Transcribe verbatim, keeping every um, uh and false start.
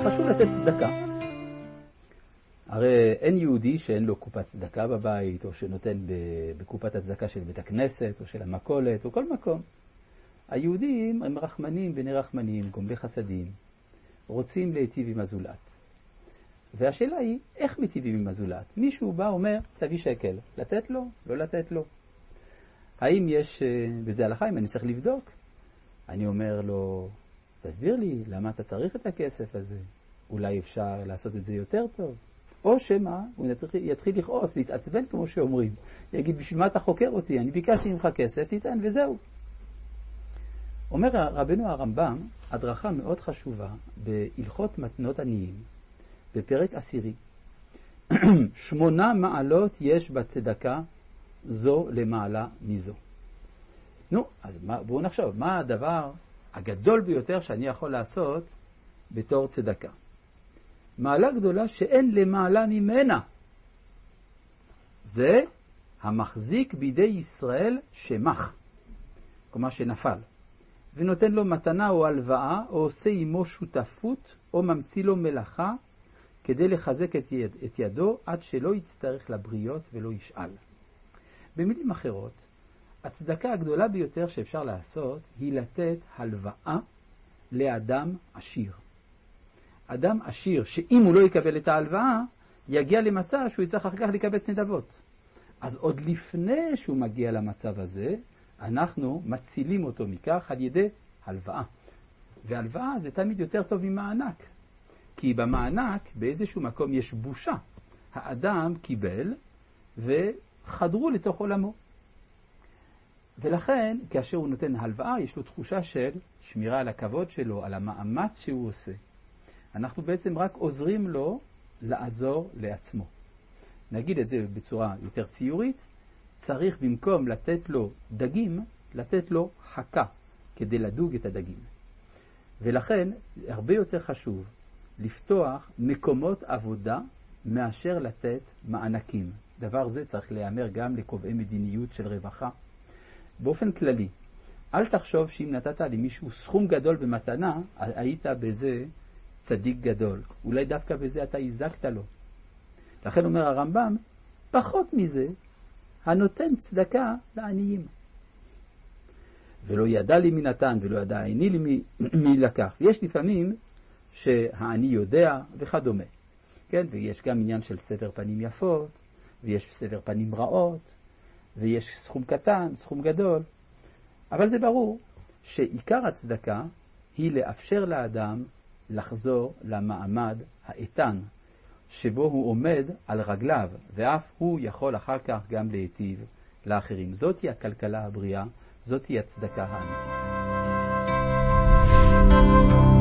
חשוב לתת צדקה. הרי אין יהודי שאין לו קופת צדקה בבית, או שנותן בקופת הצדקה של בית הכנסת, או של המכולת, או כל מקום. היהודים הם רחמנים בני רחמנים, גומלי חסדים, רוצים להיטיב עם הזולת. והשאלה היא, איך מטיבים עם הזולת? מישהו בא אומר, תביא שקל, לתת לו, לא לתת לו. האם יש, וזה הלכה, אם אני צריך לבדוק, אני אומר לו, תסביר לי, למה אתה צריך את הכסף הזה? אולי אפשר לעשות את זה יותר טוב? או שמה, הוא יתחיל לכעוס, להתעצבן כמו שאומרים. יגיד, בשביל מה אתה חוקר אותי? אני ביקשתי ממך כסף, תיתן וזהו. אומר רבנו הרמב"ם, הדרכה מאוד חשובה בהלכות מתנות עניים, בפרק עשירי. שמונה מעלות יש בצדקה, זו למעלה מזו. נו, אז מה, בואו נחשוב, מה הדבר הגדול ביותר שאני יכול לעשות בתור צדקה? מעלה גדולה שאין למעלה ממנה. זה המחזיק בידי ישראל שמח, כלומר שנפל, ונותן לו מתנה או הלוואה, או עושה עמו שותפות, או ממציא לו מלאכה, כדי לחזק את, יד, את ידו, עד שלא יצטרך לבריות ולא ישאל. במילים אחרות, הצדקה הגדולה ביותר שאפשר לעשות, היא לתת הלוואה לאדם עשיר. אדם עשיר, שאם הוא לא יקבל את ההלוואה, יגיע למצב שהוא יצטרך אחר כך לקבץ נדבות. אז עוד לפני שהוא מגיע למצב הזה, אנחנו מצילים אותו מכך על ידי הלוואה. והלוואה זה תמיד יותר טוב ממענק. כי במענק באיזשהו מקום יש בושה. האדם קיבל וחדרו לתוך עולמו. ולכן, כאשר הוא נותן הלוואה, יש לו תחושה של שמירה על הכבוד שלו, על המאמץ שהוא עושה. אנחנו בעצם רק עוזרים לו לעזור לעצמו. נגיד את זה בצורה יותר ציורית, צריך במקום לתת לו דגים, לתת לו חכה, כדי לדוג את הדגים. ולכן, הרבה יותר חשוב לפתוח מקומות עבודה מאשר לתת מענקים. דבר זה צריך להיאמר גם לקובעי מדיניות של רווחה. באופן כללי, אל תחשוב שאם נתת למישהו סכום גדול במתנה, היית בזה צדיק גדול. אולי דווקא בזה אתה הזקת לו. לכן אומר הרמב"ם, פחות מזה, הנותן צדקה לעניים. ולא ידע לי מי נתן, ולא ידע עיני לי מי, מי לקח. יש לפעמים שהעני יודע וכדומה. כן? ויש גם עניין של סבר פנים יפות, ויש סבר פנים רעות, ויש סכום קטן, סכום גדול. אבל זה ברור שעיקר הצדקה היא לאפשר לאדם לחזור למעמד האיתן, שבו הוא עומד על רגליו, ואף הוא יכול אחר כך גם להיטיב לאחרים. זאת היא הכלכלה הבריאה, זאת היא הצדקה האמיתית.